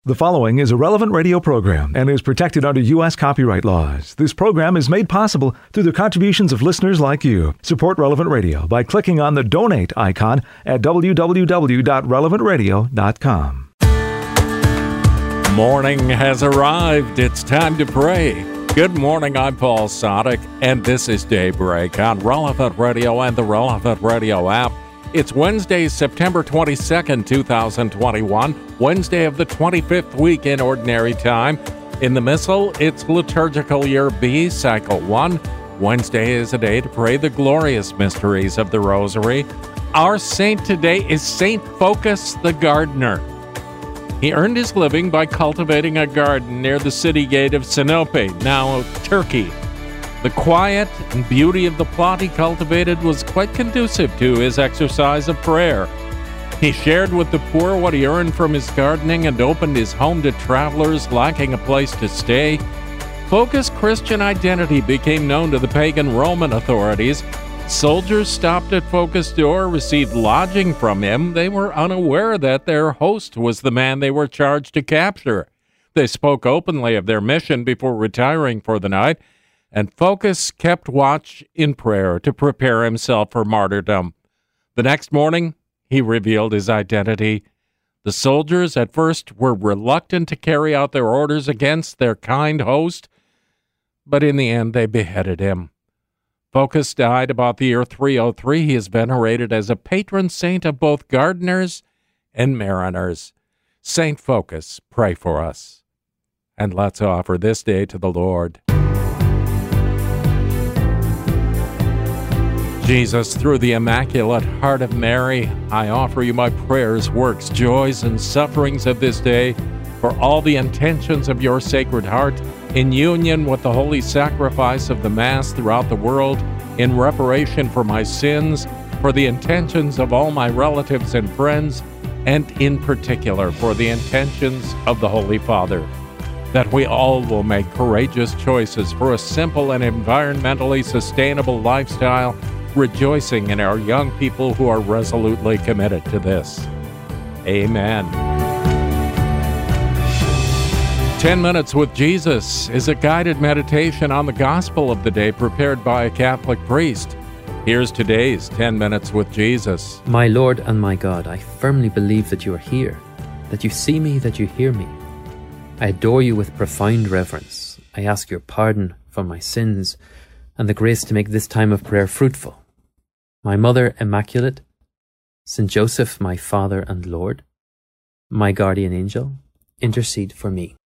The following is a relevant radio program and is protected under U.S. copyright laws. This program is made possible through the contributions of listeners like you. Support Relevant Radio by clicking on the donate icon at www.relevantradio.com. Morning has arrived. It's time to pray. Good morning, I'm Paul Sadek, and this is Daybreak on Relevant Radio and the Relevant Radio app. It's Wednesday, September 22nd, 2021, Wednesday of the 25th week in Ordinary Time. In the Missal, it's Liturgical Year B, Cycle 1. Wednesday is a day to pray the glorious mysteries of the Rosary. Our saint today is Saint Phocas the Gardener. He earned his living by cultivating a garden near the city gate of Sinope, now Turkey. The quiet and beauty of the plot he cultivated was quite conducive to his exercise of prayer. He shared with the poor what he earned from his gardening and opened his home to travelers lacking a place to stay. Phocas' Christian identity became known to the pagan Roman authorities. Soldiers stopped at Phocas' door, received lodging from him. They were unaware that their host was the man they were charged to capture. They spoke openly of their mission before retiring for the night, and Phocas kept watch in prayer to prepare himself for martyrdom. The next morning, he revealed his identity. The soldiers at first were reluctant to carry out their orders against their kind host, but in the end they beheaded him. Phocas died about the year 303. He is venerated as a patron saint of both gardeners and mariners. Saint Phocas, pray for us. And let's offer this day to the Lord. Jesus, through the Immaculate Heart of Mary, I offer you my prayers, works, joys, and sufferings of this day for all the intentions of your Sacred Heart, in union with the holy sacrifice of the Mass throughout the world, in reparation for my sins, for the intentions of all my relatives and friends, and in particular for the intentions of the Holy Father, that we all will make courageous choices for a simple and environmentally sustainable lifestyle, rejoicing in our young people who are resolutely committed to this. Amen. 10 Minutes with Jesus is a guided meditation on the gospel of the day prepared by a Catholic priest. Here's today's 10 Minutes with Jesus. My Lord and my God, I firmly believe that you are here, that you see me, that you hear me. I adore you with profound reverence. I ask your pardon for my sins and the grace to make this time of prayer fruitful. My Mother Immaculate, Saint Joseph, my Father and Lord, my guardian angel, intercede for me.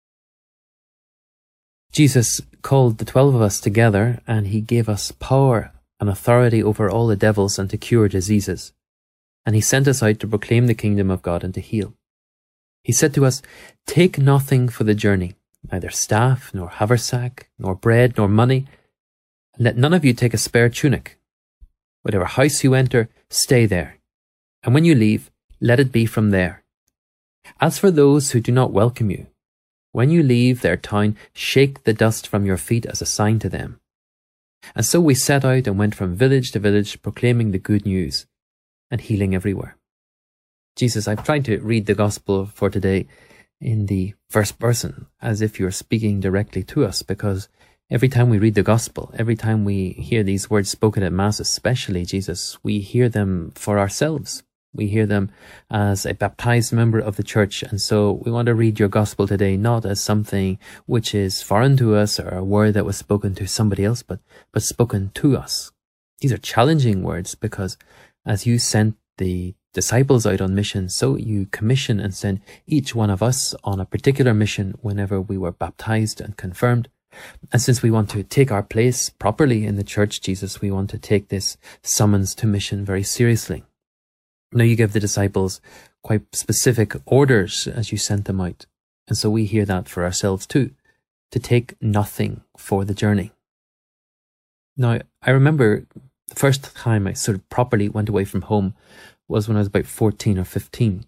Jesus called the 12 of us together, and he gave us power and authority over all the devils and to cure diseases. And he sent us out to proclaim the kingdom of God and to heal. He said to us, take nothing for the journey, neither staff, nor haversack, nor bread, nor money, and let none of you take a spare tunic. Whatever house you enter, stay there, and when you leave, let it be from there. As for those who do not welcome you, when you leave their town, shake the dust from your feet as a sign to them. And so we set out and went from village to village, proclaiming the good news and healing everywhere. Jesus, I've tried to read the gospel for today in the first person, as if you're speaking directly to us, because every time we read the gospel, every time we hear these words spoken at Mass, especially, Jesus, we hear them for ourselves. We hear them as a baptized member of the church. And so we want to read your gospel today, not as something which is foreign to us or a word that was spoken to somebody else, but spoken to us. These are challenging words because as you sent the disciples out on mission, so you commission and send each one of us on a particular mission whenever we were baptized and confirmed. And since we want to take our place properly in the church, Jesus, we want to take this summons to mission very seriously. Now you give the disciples quite specific orders as you sent them out. And so we hear that for ourselves too, to take nothing for the journey. Now, I remember the first time I sort of properly went away from home was when I was about 14 or 15.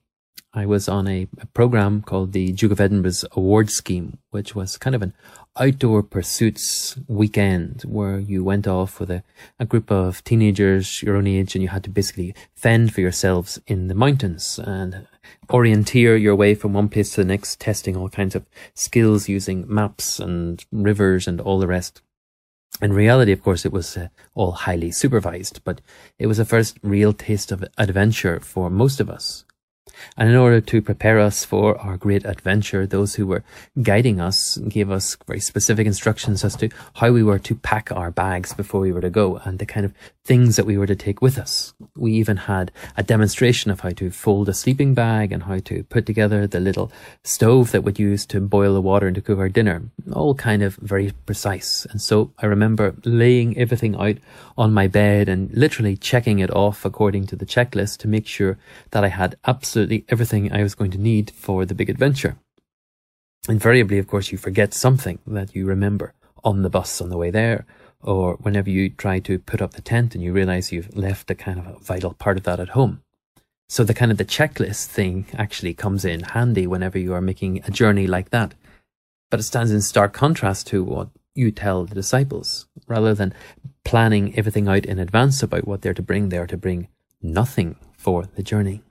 I was on a program called the Duke of Edinburgh's Award Scheme, which was kind of an outdoor pursuits weekend where you went off with a group of teenagers your own age, and you had to basically fend for yourselves in the mountains and orienteer your way from one place to the next, testing all kinds of skills using maps and rivers and all the rest. In reality, of course, it was all highly supervised, but it was the first real taste of adventure for most of us. And in order to prepare us for our great adventure, those who were guiding us gave us very specific instructions as to how we were to pack our bags before we were to go and the kind of things that we were to take with us. We even had a demonstration of how to fold a sleeping bag and how to put together the little stove that we'd use to boil the water and to cook our dinner. All kind of very precise. And so I remember laying everything out on my bed and literally checking it off according to the checklist to make sure that I had absolutely everything I was going to need for the big adventure. Invariably, of course, you forget something that you remember on the bus on the way there, or whenever you try to put up the tent and you realize you've left a kind of a vital part of that at home. So the kind of the checklist thing actually comes in handy whenever you are making a journey like that. But it stands in stark contrast to what you tell the disciples. Rather than planning everything out in advance about what they're to bring nothing for the journey.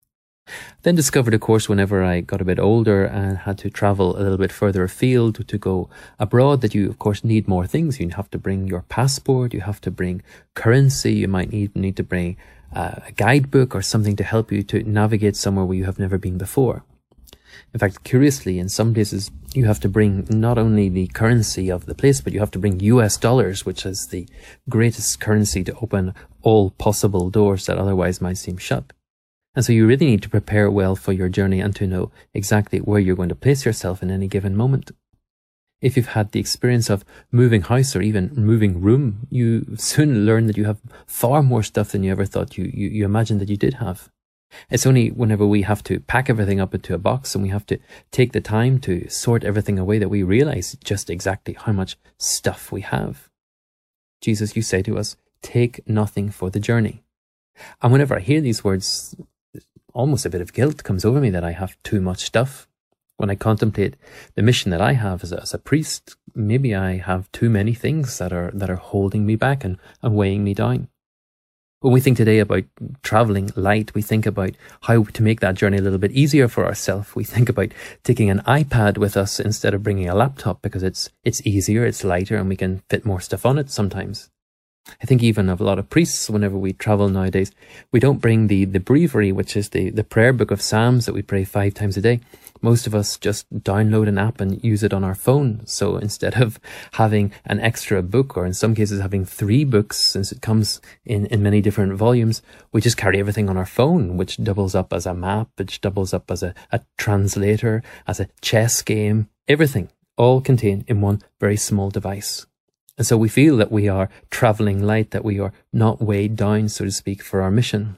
Then discovered, of course, whenever I got a bit older and had to travel a little bit further afield to go abroad, that you, of course, need more things. You have to bring your passport, you have to bring currency, you might need to bring a guidebook or something to help you to navigate somewhere where you have never been before. In fact, curiously, in some places, you have to bring not only the currency of the place, but you have to bring US dollars, which is the greatest currency to open all possible doors that otherwise might seem shut. And so you really need to prepare well for your journey and to know exactly where you're going to place yourself in any given moment. If you've had the experience of moving house or even moving room, you soon learn that you have far more stuff than you ever thought you imagined that you did have. It's only whenever we have to pack everything up into a box and we have to take the time to sort everything away that we realize just exactly how much stuff we have. Jesus, you say to us, take nothing for the journey. And whenever I hear these words, almost a bit of guilt comes over me that I have too much stuff. When I contemplate the mission that I have as a priest, maybe I have too many things that are holding me back and weighing me down. When we think today about traveling light, we think about how to make that journey a little bit easier for ourselves. We think about taking an iPad with us instead of bringing a laptop because it's easier, it's lighter, and we can fit more stuff on it sometimes. I think even of a lot of priests, whenever we travel nowadays, we don't bring the breviary, which is the prayer book of Psalms that we pray 5 times a day. Most of us just download an app and use it on our phone. So instead of having an extra book, or in some cases having 3 books, since it comes in many different volumes, we just carry everything on our phone, which doubles up as a map, which doubles up as a translator, as a chess game, everything, all contained in one very small device. And so we feel that we are traveling light, that we are not weighed down, so to speak, for our mission.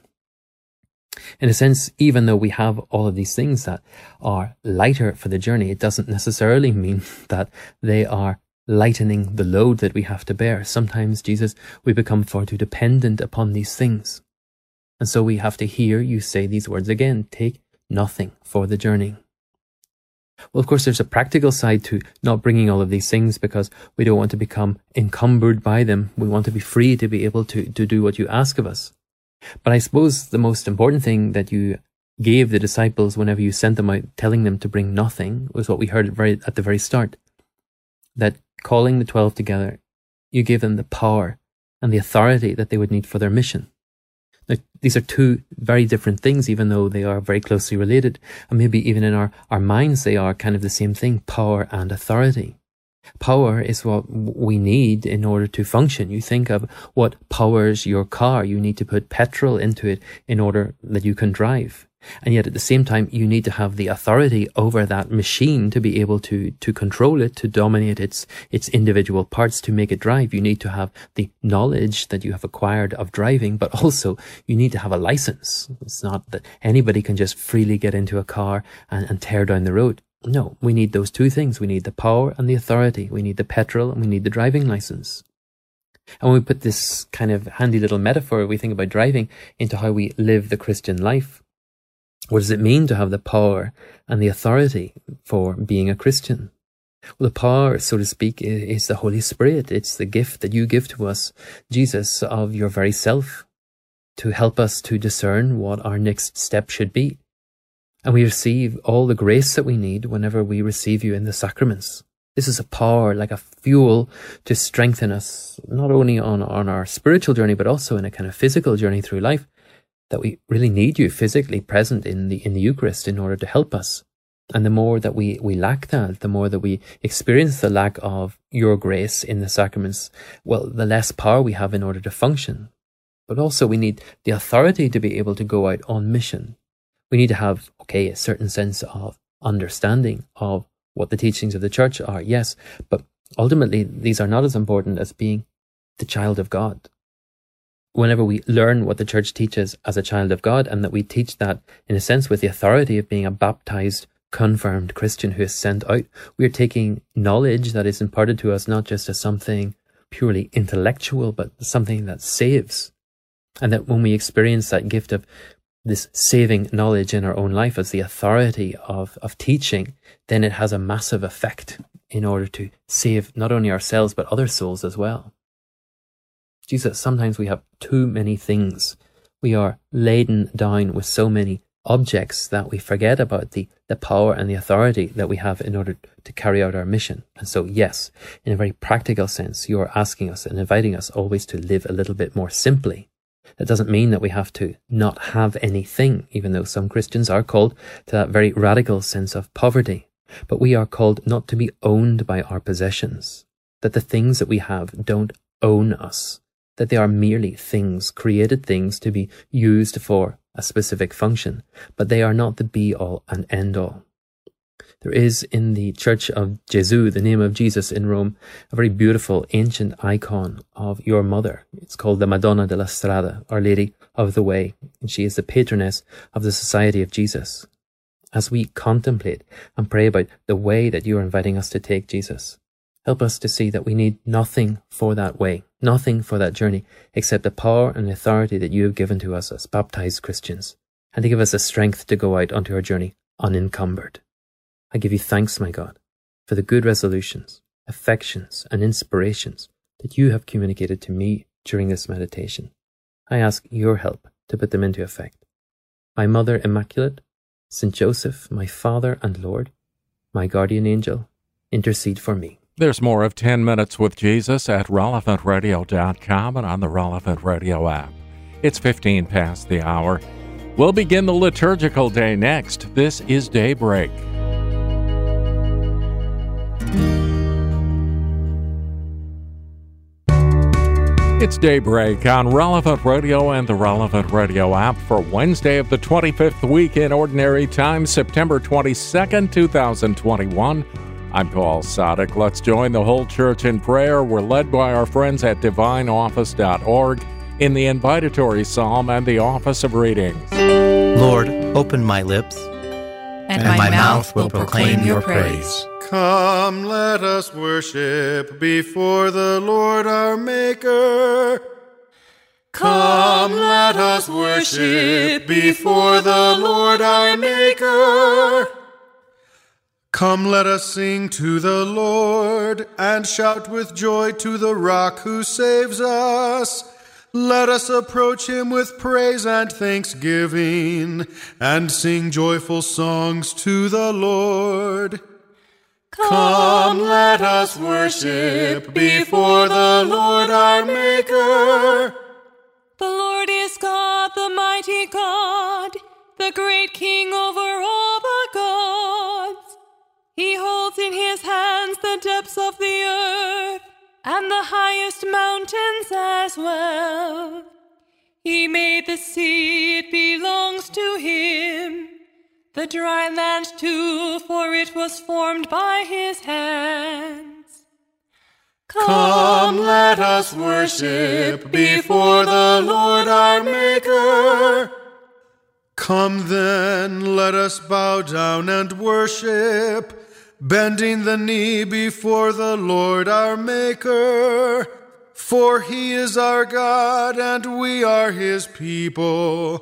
In a sense, even though we have all of these things that are lighter for the journey, it doesn't necessarily mean that they are lightening the load that we have to bear. Sometimes, Jesus, we become far too dependent upon these things. And so we have to hear you say these words again, take nothing for the journey. Well, of course, there's a practical side to not bringing all of these things because we don't want to become encumbered by them. We want to be free to be able to do what you ask of us. But I suppose the most important thing that you gave the disciples whenever you sent them out telling them to bring nothing was what we heard at the very start. That calling the 12 together, you gave them the power and the authority that they would need for their mission. Now, these are 2 very different things, even though they are very closely related. And maybe even in our minds, they are kind of the same thing, power and authority. Power is what we need in order to function. You think of what powers your car. You need to put petrol into it in order that you can drive. And yet at the same time, you need to have the authority over that machine to be able to control it, to dominate its individual parts, to make it drive. You need to have the knowledge that you have acquired of driving, but also you need to have a license. It's not that anybody can just freely get into a car and tear down the road. No, we need those 2 things. We need the power and the authority. We need the petrol and we need the driving license. And when we put this kind of handy little metaphor, we think about driving into how we live the Christian life. What does it mean to have the power and the authority for being a Christian? Well, the power, so to speak, is the Holy Spirit. It's the gift that you give to us, Jesus, of your very self, to help us to discern what our next step should be. And we receive all the grace that we need whenever we receive you in the sacraments. This is a power, like a fuel, to strengthen us, not only on our spiritual journey, but also in a kind of physical journey through life, that we really need you physically present in the Eucharist in order to help us. And the more that we lack that, the more that we experience the lack of your grace in the sacraments, well, the less power we have in order to function. But also we need the authority to be able to go out on mission. We need to have, a certain sense of understanding of what the teachings of the church are, yes, but ultimately these are not as important as being the child of God. Whenever we learn what the church teaches as a child of God, and that we teach that, in a sense, with the authority of being a baptized, confirmed Christian who is sent out, we are taking knowledge that is imparted to us not just as something purely intellectual, but something that saves. And that when we experience that gift of this saving knowledge in our own life as the authority of teaching, then it has a massive effect in order to save not only ourselves, but other souls as well. Jesus, sometimes we have too many things. We are laden down with so many objects that we forget about the power and the authority that we have in order to carry out our mission. And so, yes, in a very practical sense, you are asking us and inviting us always to live a little bit more simply. That doesn't mean that we have to not have anything, even though some Christians are called to that very radical sense of poverty. But we are called not to be owned by our possessions, that the things that we have don't own us, that they are merely things, created things to be used for a specific function, but they are not the be-all and end-all. There is in the Church of Gesù, the name of Jesus in Rome, a very beautiful ancient icon of your mother. It's called the Madonna della Strada, Our Lady of the Way, and she is the patroness of the Society of Jesus. As we contemplate and pray about the way that you are inviting us to take, Jesus, help us to see that we need nothing for that way, nothing for that journey, except the power and authority that you have given to us as baptized Christians, and to give us the strength to go out onto our journey unencumbered. I give you thanks, my God, for the good resolutions, affections, and inspirations that you have communicated to me during this meditation. I ask your help to put them into effect. My Mother Immaculate, Saint Joseph, my Father and Lord, my guardian angel, intercede for me. There's more of 10 Minutes with Jesus at relevantradio.com and on the Relevant Radio app. It's 15 past the hour. We'll begin the liturgical day next. This is Daybreak. It's Daybreak on Relevant Radio and the Relevant Radio app for Wednesday of the 25th week in Ordinary Time, September 22nd, 2021. I'm Paul Sadek. Let's join the whole church in prayer. We're led by our friends at divineoffice.org in the invitatory psalm and the office of readings. Lord, open my lips, and my mouth will proclaim your praise. Come, let us worship before the Lord our Maker. Come, let us worship before the Lord our Maker. Come, let us sing to the Lord, and shout with joy to the Rock who saves us. Let us approach him with praise and thanksgiving, and sing joyful songs to the Lord. Come, let us worship before the Lord our Maker. The Lord is God, the mighty God, the great King over all the gods. He holds in his hands the depths of the earth, and the highest mountains as well. He made the sea, it belongs to him. The dry land too, for it was formed by his hands. Come, let us worship before the Lord our Maker. Come then, let us bow down and worship, bending the knee before the Lord our Maker. For he is our God, and we are his people,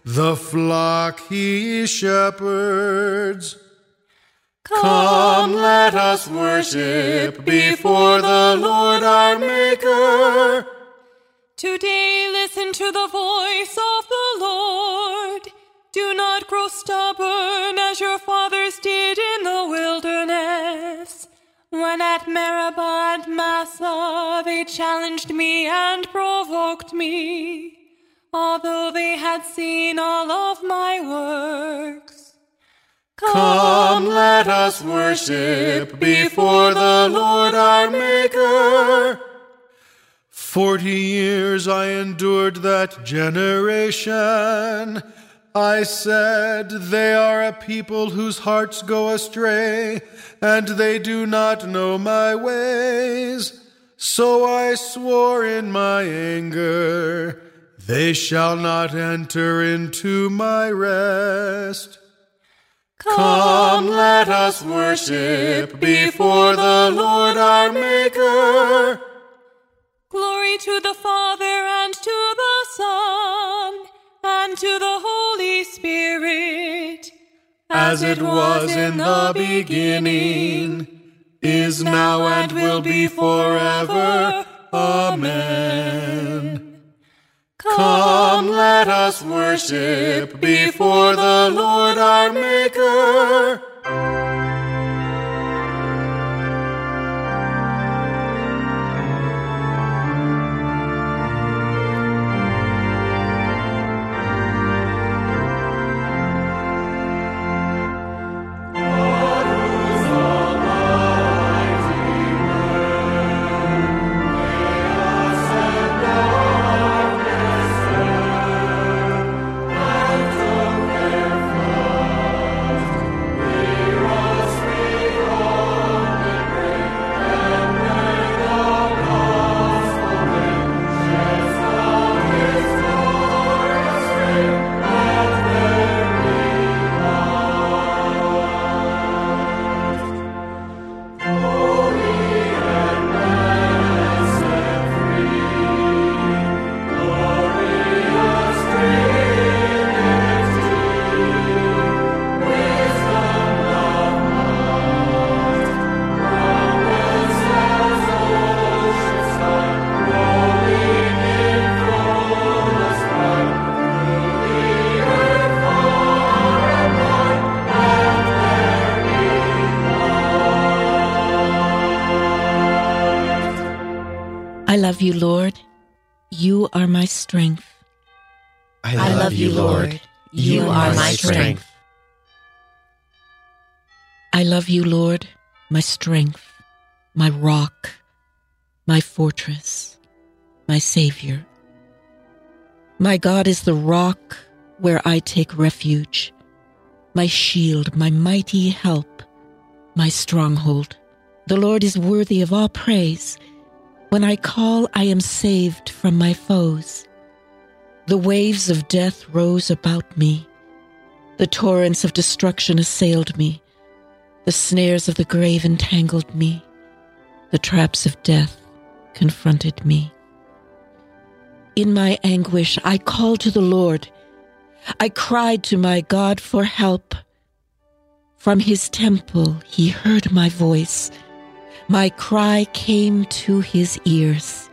the flock he shepherds. Come, let us worship before the Lord our Maker. Today listen to the voice of the Lord. Do not grow stubborn as your fathers did in the wilderness, when at Meribah and Massah they challenged me and provoked me, although they had seen all of my works. Come, let us worship before the Lord our Maker. 40 years I endured that generation. I said, they are a people whose hearts go astray, and they do not know my ways. So I swore in my anger, they shall not enter into my rest. Come, let us worship before the Lord our Maker. Glory to the Father, and to the Son, and to the Holy Spirit, as it was in the beginning, is now, and will be forever. Amen. Come, let us worship before the Lord our Maker. I love you, Lord. You are my strength. I love you, Lord. You are my strength. I love you, Lord, my strength, my rock, my fortress, my Savior. My God is the rock where I take refuge, my shield, my mighty help, my stronghold. The Lord is worthy of all praise. When I call, I am saved from my foes. The waves of death rose about me. The torrents of destruction assailed me. The snares of the grave entangled me. The traps of death confronted me. In my anguish, I called to the Lord. I cried to my God for help. From his temple, he heard my voice. My cry came to his ears.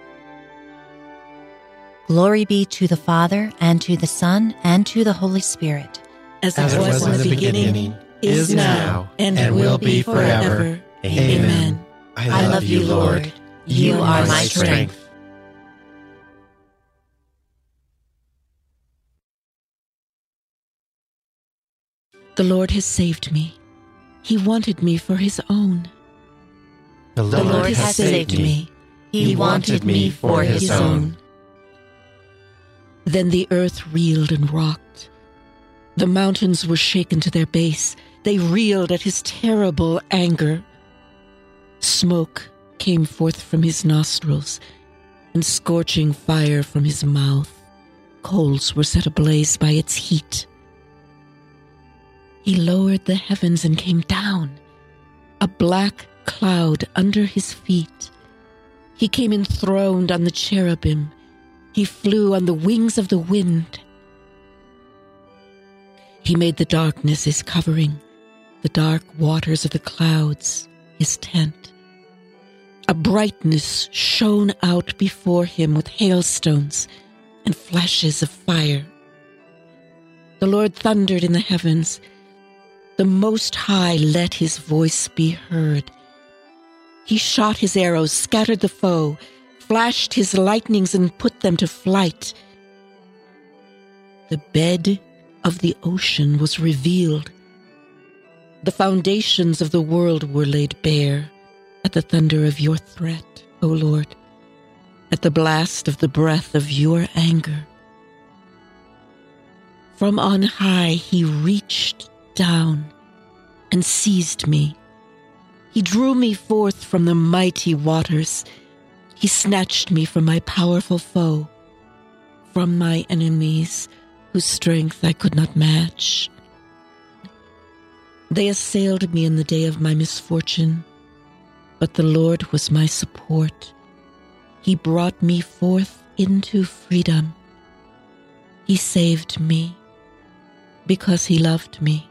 Glory be to the Father, and to the Son, and to the Holy Spirit. As it was in the beginning, is now, and will be forever. Amen. I love you, Lord. You are my strength. The Lord has saved me. He wanted me for his own. The Lord has saved me. He wanted me for his own. Then the earth reeled and rocked. The mountains were shaken to their base. They reeled at his terrible anger. Smoke came forth from his nostrils, and scorching fire from his mouth. Coals were set ablaze by its heat. He lowered the heavens and came down, a black cloud under his feet. He came enthroned on the cherubim. He flew on the wings of the wind. He made the darkness his covering, the dark waters of the clouds his tent. A brightness shone out before him with hailstones and flashes of fire. The Lord thundered in the heavens. The Most High let his voice be heard. He shot his arrows, scattered the foe, flashed his lightnings and put them to flight. The bed of the ocean was revealed. The foundations of the world were laid bare at the thunder of your threat, O Lord, at the blast of the breath of your anger. From on high he reached down and seized me. He drew me forth from the mighty waters. He snatched me from my powerful foe, from my enemies whose strength I could not match. They assailed me in the day of my misfortune, but the Lord was my support. He brought me forth into freedom. He saved me because he loved me.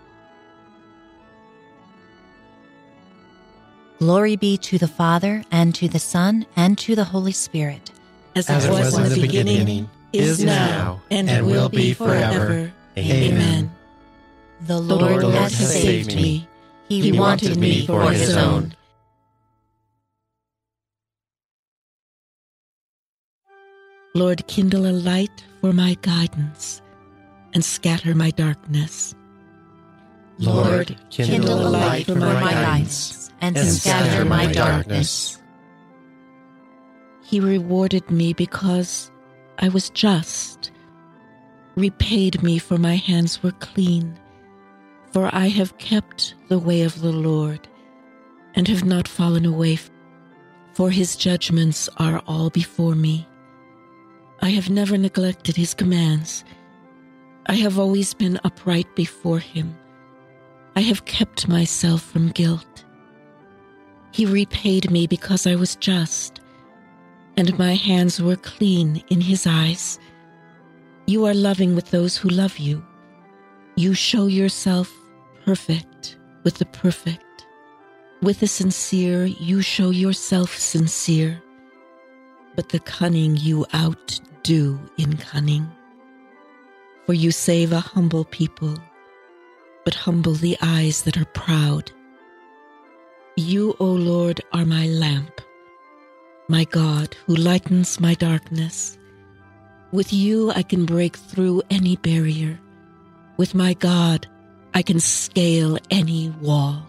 Glory be to the Father, and to the Son, and to the Holy Spirit. As it was in the beginning, is now, and will be forever. Amen. The Lord has saved me. He wanted me for his own. Lord, kindle a light for my guidance and scatter my darkness. Lord, kindle a light for my guidance and scatter my darkness. He rewarded me because I was just, repaid me for my hands were clean, for I have kept the way of the Lord and have not fallen away, for his judgments are all before me. I have never neglected his commands. I have always been upright before him. I have kept myself from guilt. He repaid me because I was just, and my hands were clean in his eyes. You are loving with those who love you. You show yourself perfect with the perfect. With the sincere, you show yourself sincere, but the cunning you outdo in cunning. For you save a humble people, but humble the eyes that are proud. You, O Lord, are my lamp, my God, who lightens my darkness. With you I can break through any barrier. With my God I can scale any wall.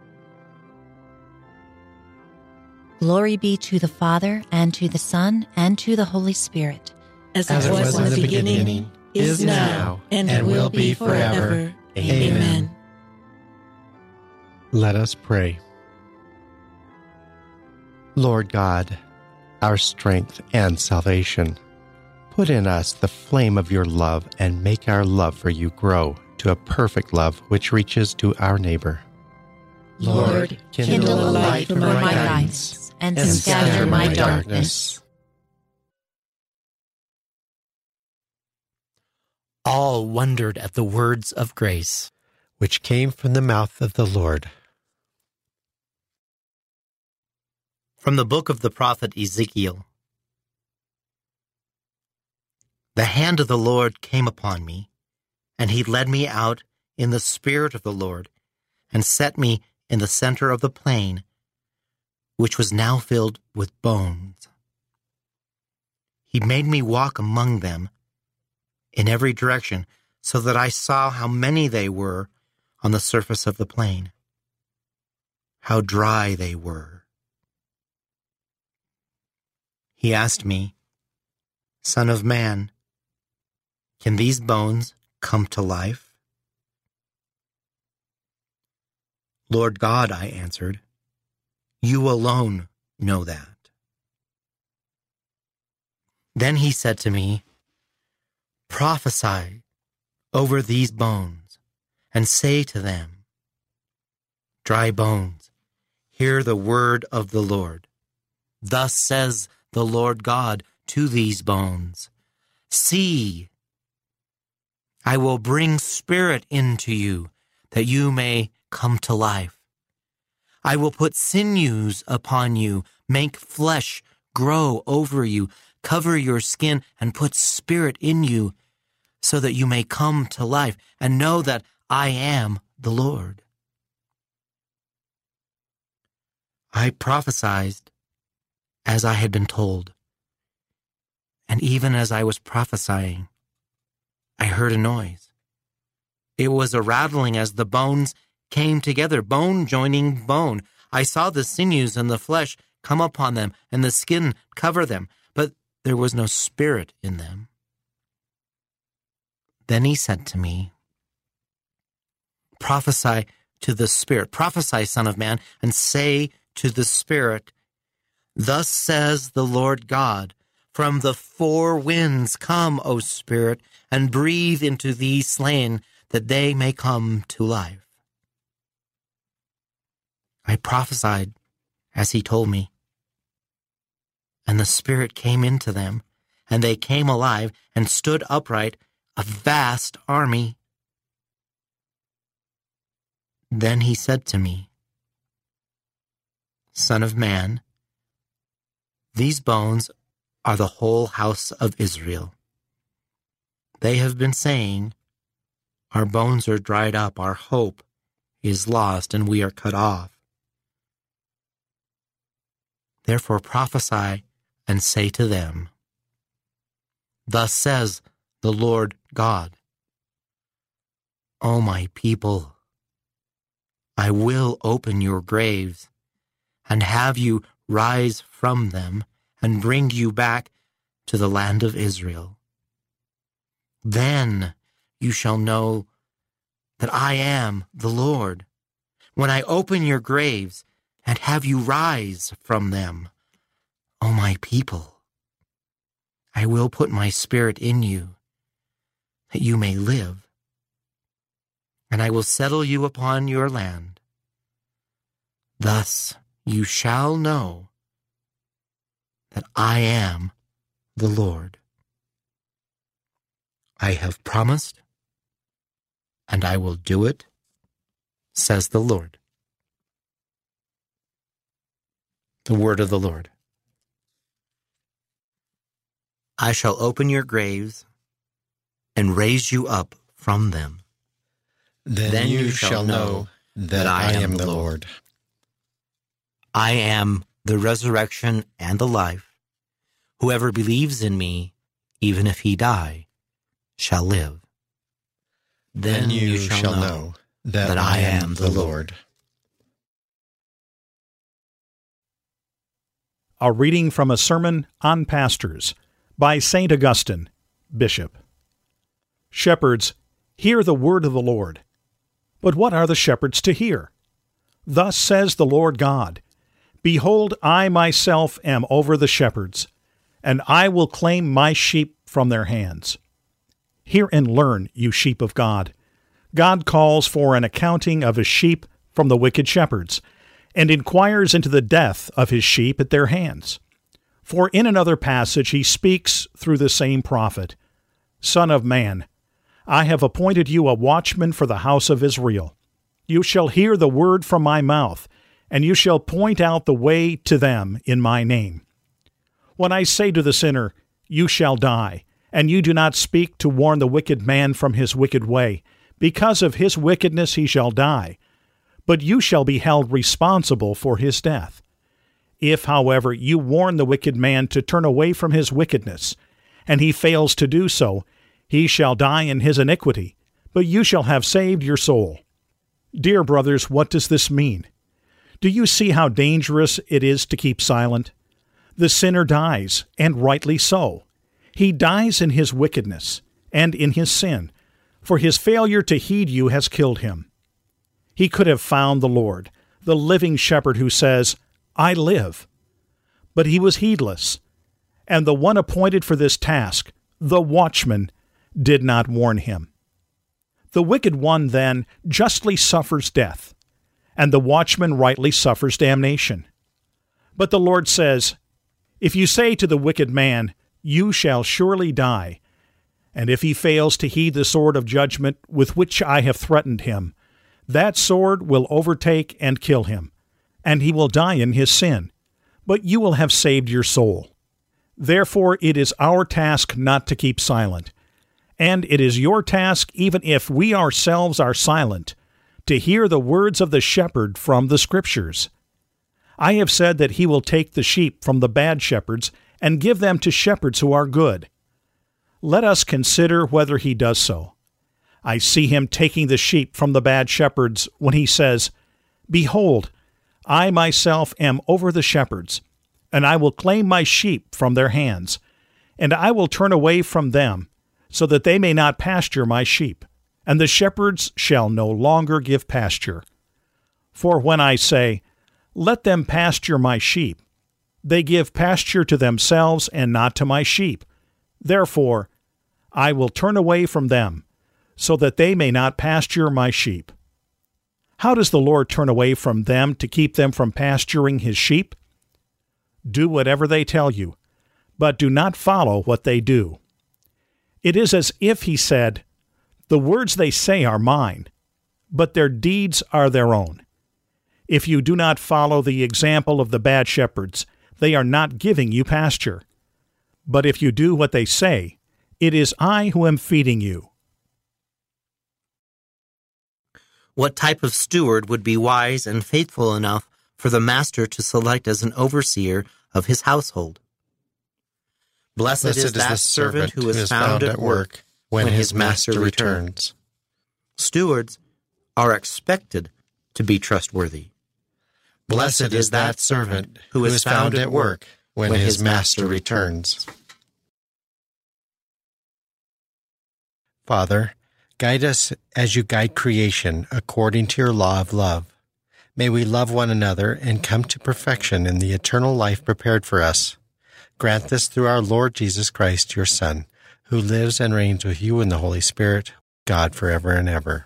Glory be to the Father, and to the Son, and to the Holy Spirit. As it was in the beginning, is now, and will be forever. Amen. Let us pray. Lord God, our strength and salvation, put in us the flame of your love and make our love for you grow to a perfect love which reaches to our neighbor. Lord, kindle a light for my guidance and scatter my darkness. All wondered at the words of grace, which came from the mouth of the Lord. From the book of the prophet Ezekiel. The hand of the Lord came upon me, and he led me out in the spirit of the Lord, and set me in the center of the plain, which was now filled with bones. He made me walk among them in every direction, so that I saw how many they were on the surface of the plain, how dry they were. He asked me, Son of man, can these bones come to life? Lord God, I answered, you alone know that. Then he said to me, prophesy over these bones, and say to them, dry bones, hear the word of the Lord. Thus says the Lord God to these bones, see, I will bring spirit into you, that you may come to life. I will put sinews upon you, make flesh grow over you, cover your skin, and put spirit in you, so that you may come to life and know that I am the Lord. I prophesied as I had been told, and even as I was prophesying, I heard a noise. It was a rattling as the bones came together, bone joining bone. I saw the sinews and the flesh come upon them, and the skin cover them, but there was no spirit in them. Then he said to me, prophesy to the Spirit, prophesy, Son of Man, and say to the Spirit, thus says the Lord God, from the four winds come, O Spirit, and breathe into these slain, that they may come to life. I prophesied as he told me, and the Spirit came into them, and they came alive and stood upright, a vast army. Then he said to me, Son of man, these bones are the whole house of Israel. They have been saying, our bones are dried up, our hope is lost, and we are cut off. Therefore prophesy and say to them, thus says the Lord God, O my people, I will open your graves and have you rise from them and bring you back to the land of Israel. Then you shall know that I am the Lord, when I open your graves and have you rise from them, O my people. I will put my spirit in you, that you may live, and I will settle you upon your land. Thus you shall know that I am the Lord. I have promised, and I will do it, says the Lord. The word of the Lord. I shall open your graves and raise you up from them. Then you shall know that I am the Lord. I am the resurrection and the life. Whoever believes in me, even if he die, shall live. Then you shall know that I am the Lord. A reading from a sermon on pastors by St. Augustine, Bishop. Shepherds, hear the word of the Lord. But what are the shepherds to hear? Thus says the Lord God, Behold, I myself am over the shepherds, and I will claim my sheep from their hands. Hear and learn, you sheep of God. God calls for an accounting of his sheep from the wicked shepherds, and inquires into the death of his sheep at their hands. For in another passage he speaks through the same prophet, Son of man, I have appointed you a watchman for the house of Israel. You shall hear the word from my mouth, and you shall point out the way to them in my name. When I say to the sinner, You shall die, and you do not speak to warn the wicked man from his wicked way, because of his wickedness he shall die, but you shall be held responsible for his death. If, however, you warn the wicked man to turn away from his wickedness, and he fails to do so, he shall die in his iniquity, but you shall have saved your soul. Dear brothers, what does this mean? Do you see how dangerous it is to keep silent? The sinner dies, and rightly so. He dies in his wickedness and in his sin, for his failure to heed you has killed him. He could have found the Lord, the living shepherd who says, I live. But he was heedless, and the one appointed for this task, the watchman, did not warn him. The wicked one then justly suffers death, and the watchman rightly suffers damnation. But the Lord says, If you say to the wicked man, You shall surely die, And if he fails to heed the sword of judgment with which I have threatened him, that sword will overtake and kill him, and he will die in his sin. But you will have saved your soul. Therefore it is our task not to keep silent. And it is your task, even if we ourselves are silent, to hear the words of the shepherd from the Scriptures. I have said that he will take the sheep from the bad shepherds and give them to shepherds who are good. Let us consider whether he does so. I see him taking the sheep from the bad shepherds when he says, Behold, I myself am over the shepherds, and I will claim my sheep from their hands, and I will turn away from them, so that they may not pasture my sheep, and the shepherds shall no longer give pasture. For when I say, Let them pasture my sheep, they give pasture to themselves and not to my sheep. Therefore, I will turn away from them, so that they may not pasture my sheep. How does the Lord turn away from them to keep them from pasturing his sheep? Do whatever they tell you, but do not follow what they do. It is as if he said, The words they say are mine, but their deeds are their own. If you do not follow the example of the bad shepherds, they are not giving you pasture. But if you do what they say, it is I who am feeding you. What type of steward would be wise and faithful enough for the master to select as an overseer of his household? Blessed is that servant who is found at work when his master returns. Stewards are expected to be trustworthy. Blessed is that servant who is found at work when his master returns. Father, guide us as you guide creation according to your law of love. May we love one another and come to perfection in the eternal life prepared for us. Grant this through our Lord Jesus Christ, your Son, who lives and reigns with you in the Holy Spirit, God forever and ever.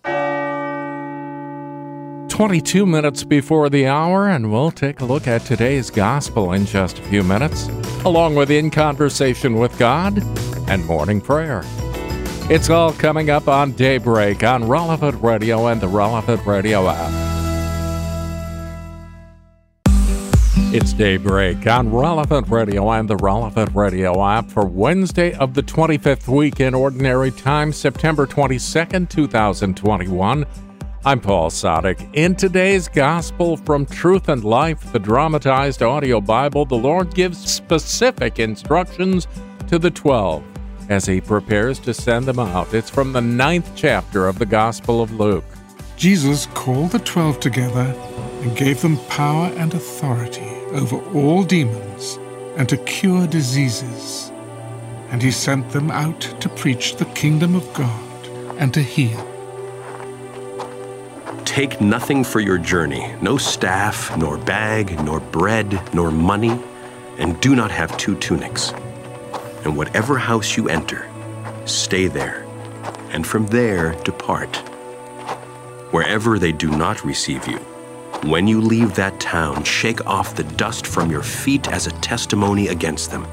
22 minutes before the hour, and we'll take a look at today's gospel in just a few minutes, along with In Conversation with God and morning prayer. It's all coming up on Daybreak on Relevant Radio and the Relevant Radio app. It's Daybreak on Relevant Radio and the Relevant Radio app for Wednesday of the 25th week in Ordinary Time, September 22nd, 2021. I'm Paul Sadek. In today's Gospel from Truth and Life, the dramatized audio Bible, the Lord gives specific instructions to the 12 as he prepares to send them out. It's from the 9th chapter of the Gospel of Luke. Jesus called the 12 together and gave them power and authority over all demons and to cure diseases. And he sent them out to preach the kingdom of God and to heal. Take nothing for your journey, no staff, nor bag, nor bread, nor money, and do not have 2 tunics. And whatever house you enter, stay there, and from there depart. Wherever they do not receive you, when you leave that town, shake off the dust from your feet as a testimony against them.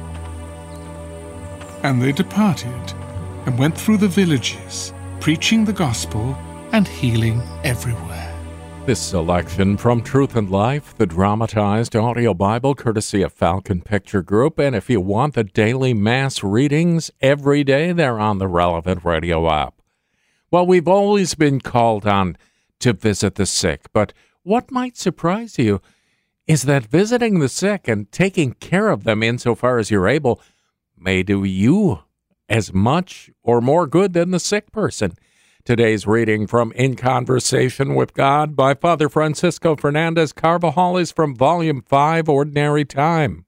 And they departed and went through the villages, preaching the gospel and healing everywhere. This selection from Truth and Life, the dramatized audio Bible, courtesy of Falcon Picture Group. And if you want the daily mass readings every day, they're on the Relevant Radio app. Well, we've always been called on to visit the sick, but what might surprise you is that visiting the sick and taking care of them insofar as you're able may do you as much or more good than the sick person. Today's reading from In Conversation with God by Father Francisco Fernandez Carvajal is from Volume 5, Ordinary Time.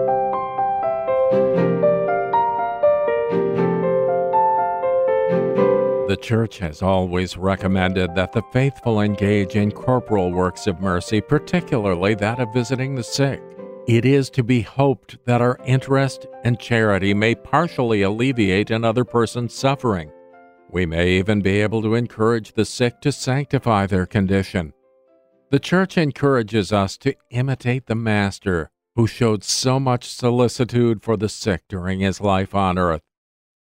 The Church has always recommended that the faithful engage in corporal works of mercy, particularly that of visiting the sick. It is to be hoped that our interest and charity may partially alleviate another person's suffering. We may even be able to encourage the sick to sanctify their condition. The Church encourages us to imitate the Master, who showed so much solicitude for the sick during his life on earth.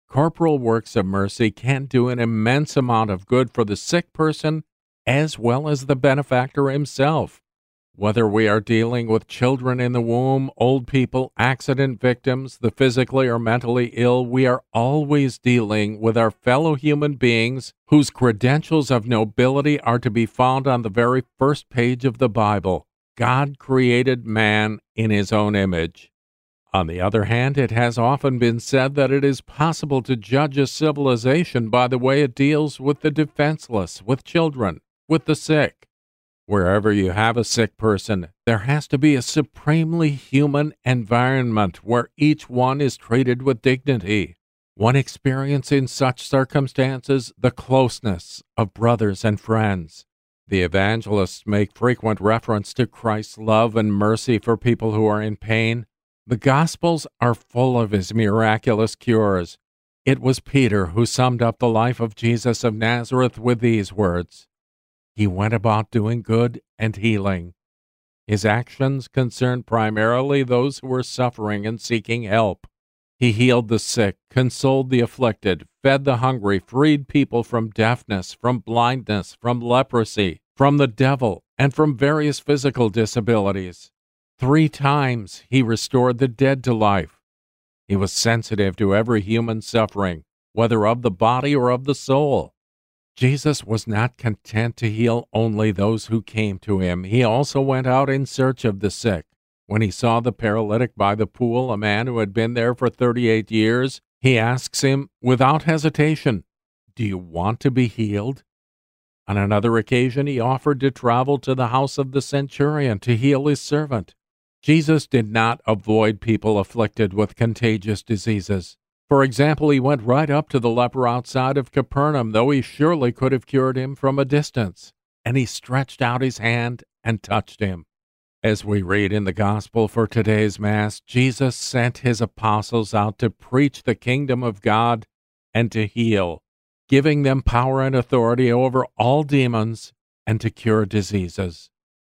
corporal works of mercy can do an immense amount of good for the sick person as well as the benefactor himself. Whether we are dealing with children in the womb, old people, accident victims, the physically or mentally ill, we are always dealing with our fellow human beings whose credentials of nobility are to be found on the very first page of the Bible. God created man in his own image. On the other hand, it has often been said that it is possible to judge a civilization by the way it deals with the defenseless, with children, with the sick. Wherever you have a sick person, there has to be a supremely human environment where each one is treated with dignity. One experience in such circumstances the closeness of brothers and friends. The evangelists make frequent reference to Christ's love and mercy for people who are in pain. The Gospels are full of his miraculous cures. It was Peter who summed up the life of Jesus of Nazareth with these words: "He went about doing good and healing." His actions concerned primarily those who were suffering and seeking help. He healed the sick, consoled the afflicted, fed the hungry, freed people from deafness, from blindness, from leprosy, from the devil, and from various physical disabilities. 3 times he restored the dead to life. He was sensitive to every human suffering, whether of the body or of the soul. Jesus was not content to heal only those who came to him. He also went out in search of the sick. When he saw the paralytic by the pool, a man who had been there for 38 years, he asks him without hesitation, "Do you want to be healed?" On another occasion, he offered to travel to the house of the centurion to heal his servant. Jesus did not avoid people afflicted with contagious diseases. For example, he went right up to the leper outside of Capernaum, though he surely could have cured him from a distance, and he stretched out his hand and touched him. As we read in the Gospel for today's Mass, Jesus sent his apostles out to preach the kingdom of God and to heal, giving them power and authority over all demons and to cure diseases.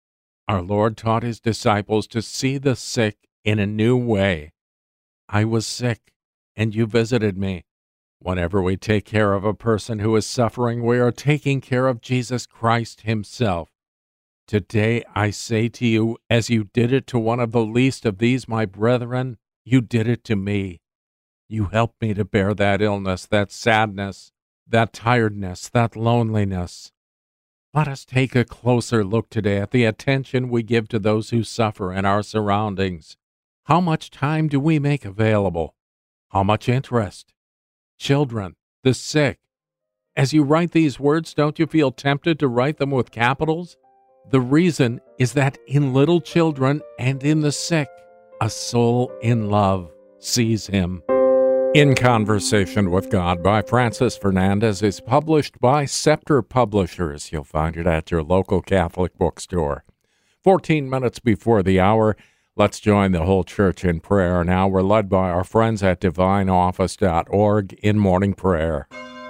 Our Lord taught his disciples to see the sick in a new way. I was sick, and you visited me. Whenever we take care of a person who is suffering, we are taking care of Jesus Christ himself. Today I say to you, as you did it to one of the least of these my brethren, you did it to me. You helped me to bear that illness, that sadness, that tiredness, that loneliness. Let us take a closer look today at the attention we give to those who suffer in our surroundings. How much time do we make available? How much interest? Children, the sick. As you write these words, don't you feel tempted to write them with capitals? The reason is that in little children and in the sick, a soul in love sees him. In Conversation with God by Francis Fernandez is published by Scepter Publishers. You'll find it at your local Catholic bookstore. 14 minutes before the hour, let's join the whole church in prayer. Now we're led by our friends at divineoffice.org in morning prayer.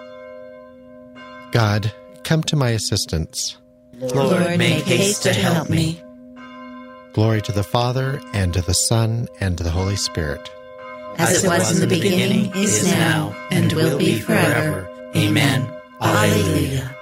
God, come to my assistance. Lord, make haste to help me. Glory to the Father, and to the Son, and to the Holy Spirit. As it was in the beginning, is now, and will be forever. Amen. Alleluia.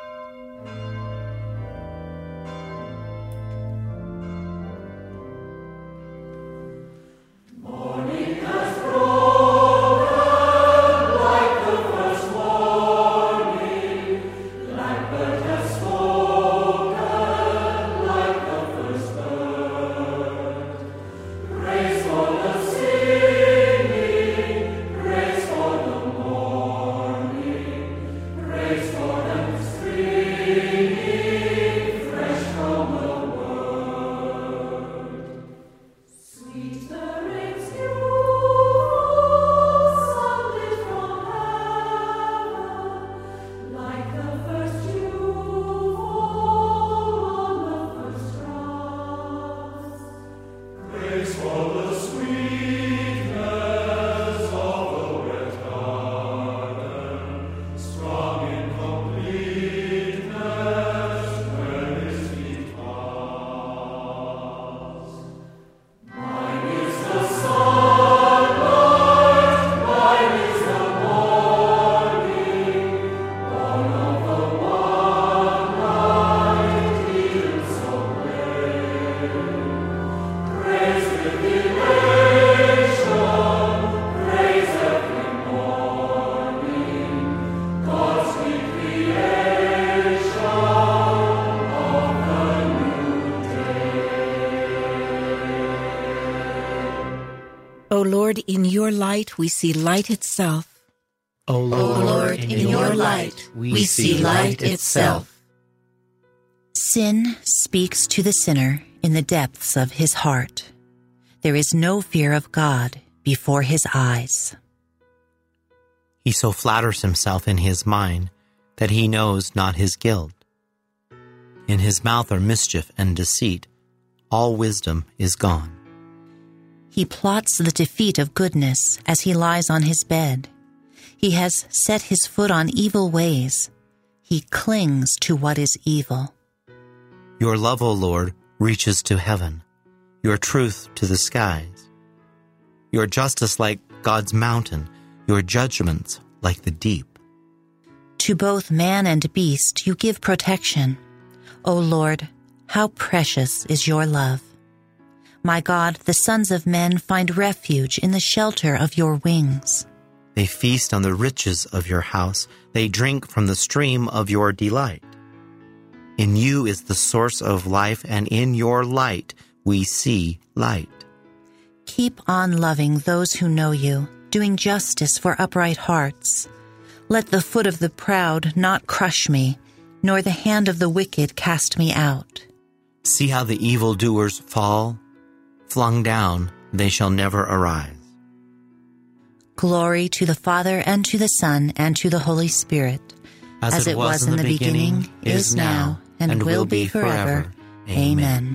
O Lord, in your light we see light itself. O Lord, in your light we see light itself. Sin speaks to the sinner in the depths of his heart. There is no fear of God before his eyes. He so flatters himself in his mind that he knows not his guilt. In his mouth are mischief and deceit. All wisdom is gone. He plots the defeat of goodness as he lies on his bed. He has set his foot on evil ways. He clings to what is evil. Your love, O Lord, reaches to heaven, your truth to the skies. Your justice like God's mountain, your judgments like the deep. To both man and beast you give protection. O Lord, how precious is your love. My God, the sons of men find refuge in the shelter of your wings. They feast on the riches of your house. They drink from the stream of your delight. In you is the source of life, and in your light we see light. Keep on loving those who know you, doing justice for upright hearts. Let the foot of the proud not crush me, nor the hand of the wicked cast me out. See how the evildoers fall? Flung down, they shall never arise. Glory to the Father, and to the Son, and to the Holy Spirit, as it was in the beginning, is now, and will be forever. Amen.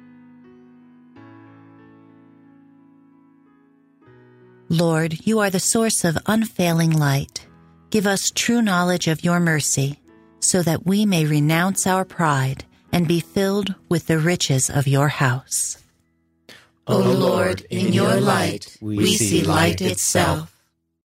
Lord, you are the source of unfailing light. Give us true knowledge of your mercy, so that we may renounce our pride and be filled with the riches of your house. O Lord, in your light we see light itself.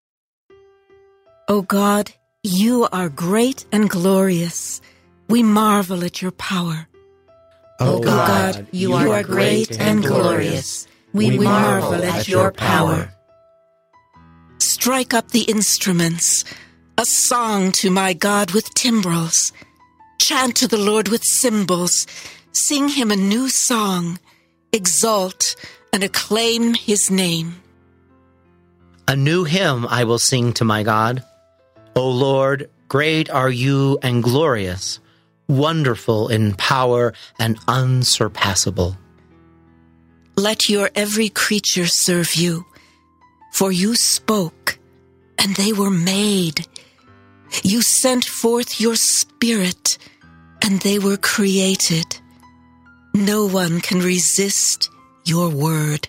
O God, you are great and glorious. We marvel at your power. O God, you are great and glorious. We marvel at your power. Strike up the instruments, a song to my God with timbrels. Chant to the Lord with cymbals. Sing him a new song. Exalt and acclaim his name. A new hymn I will sing to my God. O Lord, great are you and glorious, wonderful in power and unsurpassable. Let your every creature serve you, for you spoke, and they were made. You sent forth your Spirit, and they were created. No one can resist your word.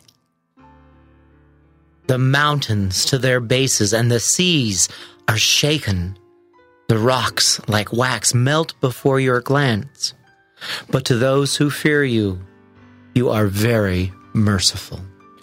The mountains to their bases and the seas are shaken. The rocks, like wax, melt before your glance. But to those who fear you, you are very merciful.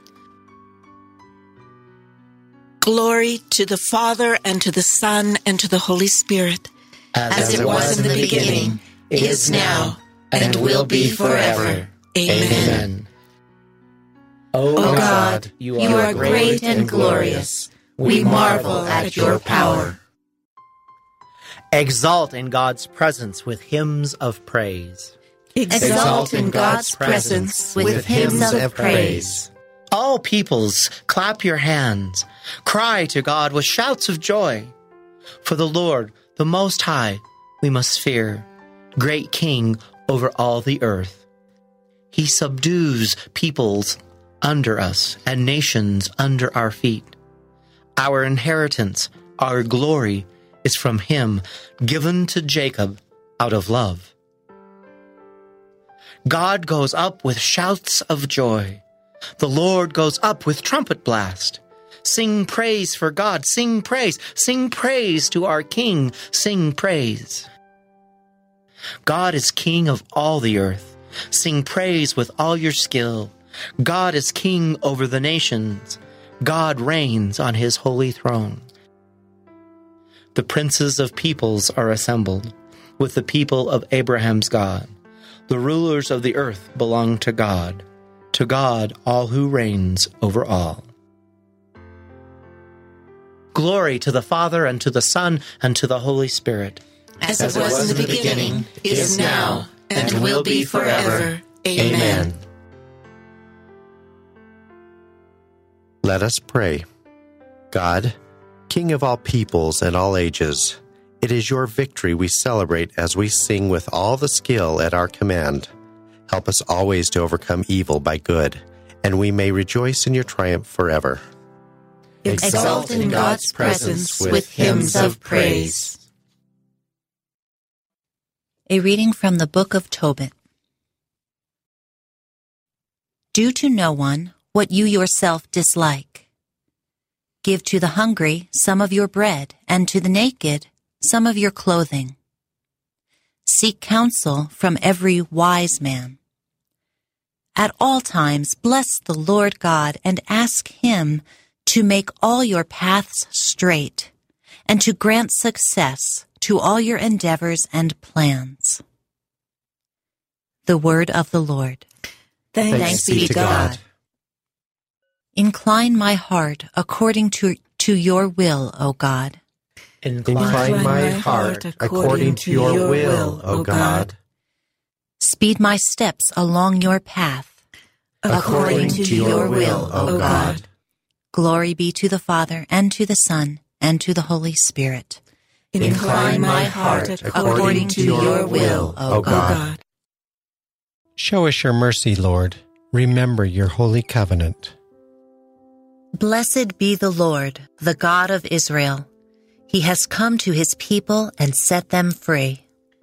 Glory to the Father, and to the Son, and to the Holy Spirit. As it was in the beginning, is now, and will be forever. Amen. O God, you are great and glorious. We marvel at your power. Exalt in God's presence with hymns of praise. Exalt in God's presence with hymns of praise. All peoples, clap your hands. Cry to God with shouts of joy. For the Lord, the Most High, we must fear, great King over all the earth. He subdues peoples under us and nations under our feet. Our inheritance, our glory, is from him, given to Jacob out of love. God goes up with shouts of joy. The Lord goes up with trumpet blast. Sing praise for God, sing praise to our King, sing praise. God is King of all the earth. Sing praise with all your skill. God is King over the nations. God reigns on his holy throne. The princes of peoples are assembled with the people of Abraham's God. The rulers of the earth belong to God. to God, all who reigns over all. Glory to the Father, and to the Son, and to the Holy Spirit. As it was in the beginning, is now, and will be forever. Amen. Let us pray. God, King of all peoples and all ages, it is your victory we celebrate as we sing with all the skill at our command. Help us always to overcome evil by good, and we may rejoice in your triumph forever. Exalt in God's presence with hymns of praise. A reading from the book of Tobit. Do to no one what you yourself dislike. Give to the hungry some of your bread, and to the naked some of your clothing. Seek counsel from every wise man. At all times bless the Lord God and ask him to make all your paths straight, and to grant success to all your endeavors and plans. The word of the Lord. Thanks be to God. Incline my heart according to your will, O God. Incline my heart according to your will, O God. Speed my steps along your path, according to your will, O God. Glory be to the Father, and to the Son, and to the Holy Spirit. Incline my heart according to your will, O God. Show us your mercy, Lord. Remember your holy covenant. Blessed be the Lord, the God of Israel. He has come to his people and set them free.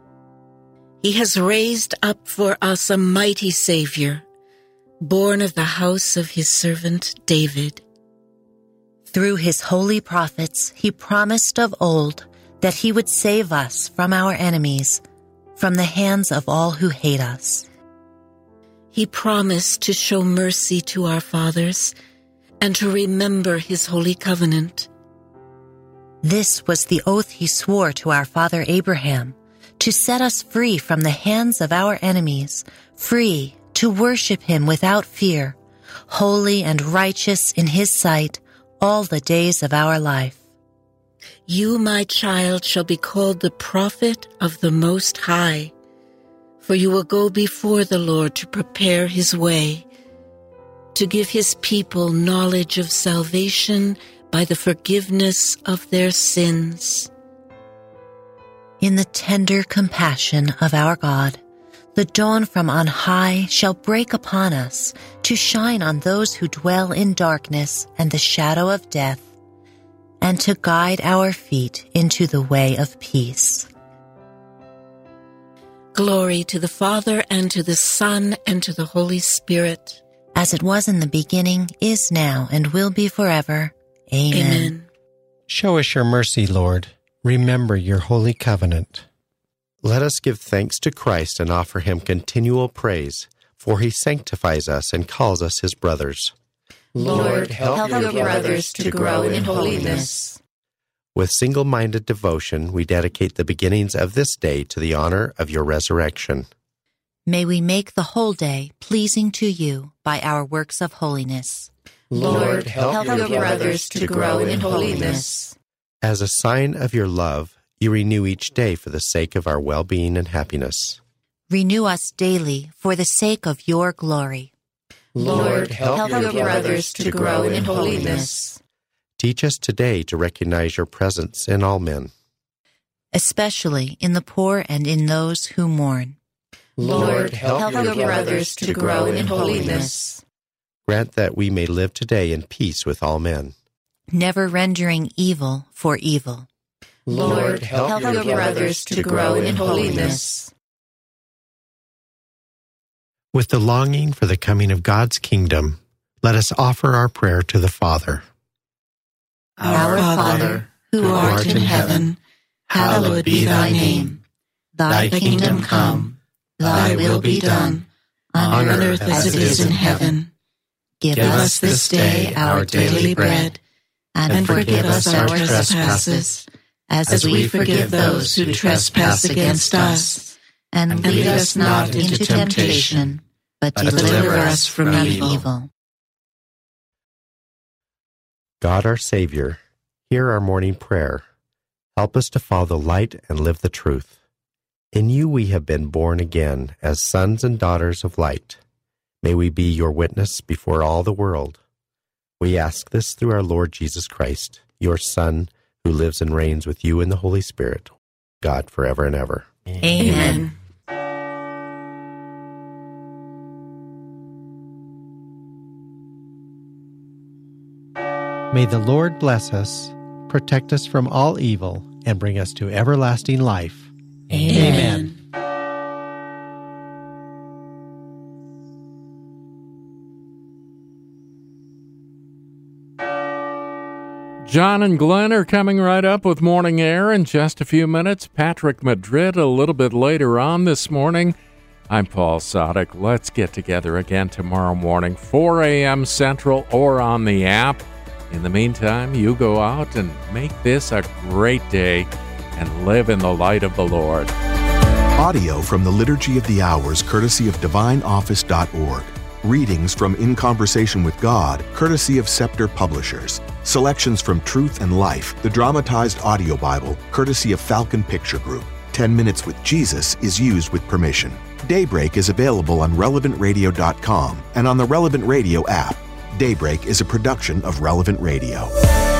He has raised up for us a mighty Savior, born of the house of his servant David. Through his holy prophets, he promised of old that he would save us from our enemies, from the hands of all who hate us. He promised to show mercy to our fathers and to remember his holy covenant. This was the oath he swore to our father Abraham, to set us free from the hands of our enemies, free to worship him without fear, holy and righteous in his sight all the days of our life. You, my child, shall be called the prophet of the Most High, for you will go before the Lord to prepare his way, to give his people knowledge of salvation by the forgiveness of their sins. In the tender compassion of our God, the dawn from on high shall break upon us, to shine on those who dwell in darkness and the shadow of death, and to guide our feet into the way of peace. Glory to the Father, and to the Son, and to the Holy Spirit. As it was in the beginning, is now, and will be forever. Amen. Amen. Show us your mercy, Lord. Remember your holy covenant. Let us give thanks to Christ and offer him continual praise, for he sanctifies us and calls us his brothers. Lord, help your brothers to grow in holiness. With single-minded devotion, we dedicate the beginnings of this day to the honor of your resurrection. May we make the whole day pleasing to you by our works of holiness. Lord, help your brothers to grow in holiness. As a sign of your love, you renew each day for the sake of our well-being and happiness. Renew us daily for the sake of your glory. Lord, help your brothers to grow in holiness. Teach us today to recognize your presence in all men, especially in the poor and in those who mourn. Lord, help your brothers to grow in holiness. Grant that we may live today in peace with all men, never rendering evil for evil. Lord, help your brothers to grow in holiness. With the longing for the coming of God's kingdom, let us offer our prayer to the Father. Our Father, who art in heaven, hallowed be thy name. Thy kingdom come, thy will be done, on earth as it is in heaven. Give us this day our daily bread, and forgive us our trespasses, as we forgive those who trespass against us. And lead us not into temptation, but deliver us from evil. God our Savior, hear our morning prayer. Help us to follow the light and live the truth. In you we have been born again as sons and daughters of light. May we be your witness before all the world. We ask this through our Lord Jesus Christ, your Son, who lives and reigns with you in the Holy Spirit, God forever and ever. Amen. May the Lord bless us, protect us from all evil, and bring us to everlasting life. Amen. John and Glenn are coming right up with Morning Air in just a few minutes. Patrick Madrid a little bit later on this morning. I'm Paul Sadek. Let's get together again tomorrow morning, 4 a.m. Central or on the app. In the meantime, you go out and make this a great day and live in the light of the Lord. Audio from the Liturgy of the Hours, courtesy of DivineOffice.org. Readings from In Conversation with God, courtesy of Scepter Publishers. Selections from Truth and Life, the dramatized audio Bible, courtesy of Falcon Picture Group. 10 Minutes with Jesus is used with permission. Daybreak is available on RelevantRadio.com and on the Relevant Radio app. Daybreak is a production of Relevant Radio.